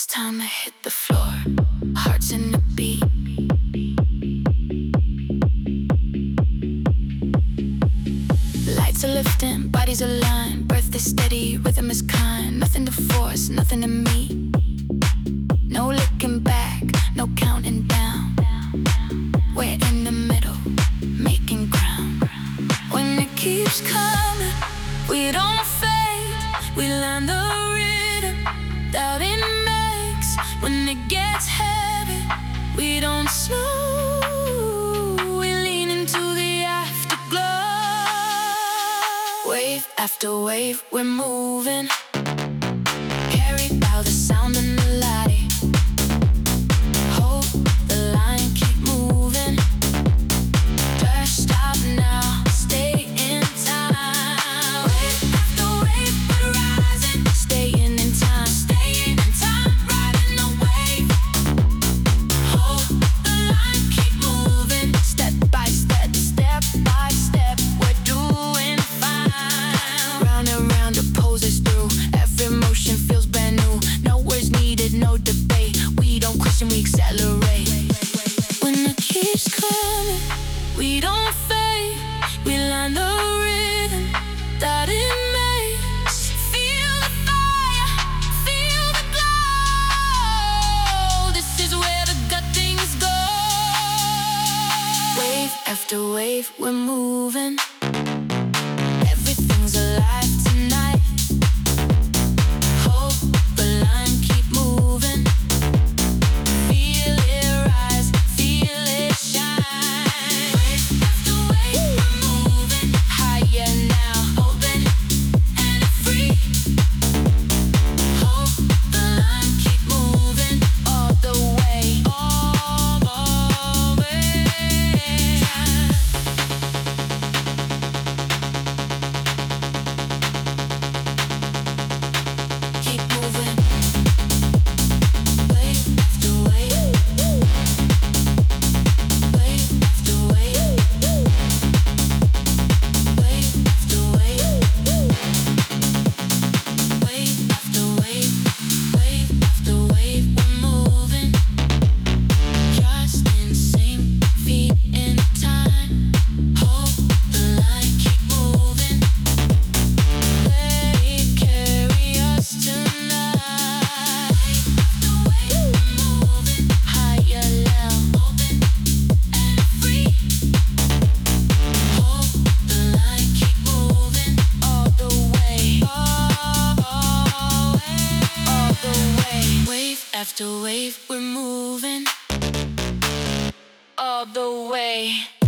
It's time to hit the floor. Hearts in the beat. Lights are lifting, bodies aligned. Breath is steady, rhythm is kind. Nothing to force, nothing to meet. No looking back, no counting down. We're in the middle, making ground. When it keeps coming, we don't fade. We learn the rhythm, doubt it makes. When it gets heavy, we don't slow. We lean into the afterglow. Wave after wave, we're moving. Carried by the sound and the light. Hold the line, keep moving. Just stop now, stay in time. Wave after wave, we're rising. Staying in time, staying in time. Riding the wave. Hold the line, keep moving. Step by step, step by step, we're doing fine. Round and round, the pose is through. Every motion feels brand new. No words needed, no debate. We don't question, we accelerate. When it keeps coming, we don't fade. We learn the rhythm that it makes. Feel the fire, feel the glow. This is where the good things go. Wave after wave, we're moving. Everything's alive tonight. Hold the line, keep moving. Feel it rise, feel it shine. Wave after wave, we're moving. Higher now, open and free. Hold the line, keep moving. All the way, all the way. Keep moving. Wave after wave. Wave after wave. Wave after wave. Wave after wave. Wave after wave. We're moving. Just in sync, feet in time. Hold the line, keep moving. Let it carry us tonight. Wave after wave, we're moving. Higher now, open and free. Hold the line, keep moving. All the way, all the way. Wave after wave, we're moving. All the way.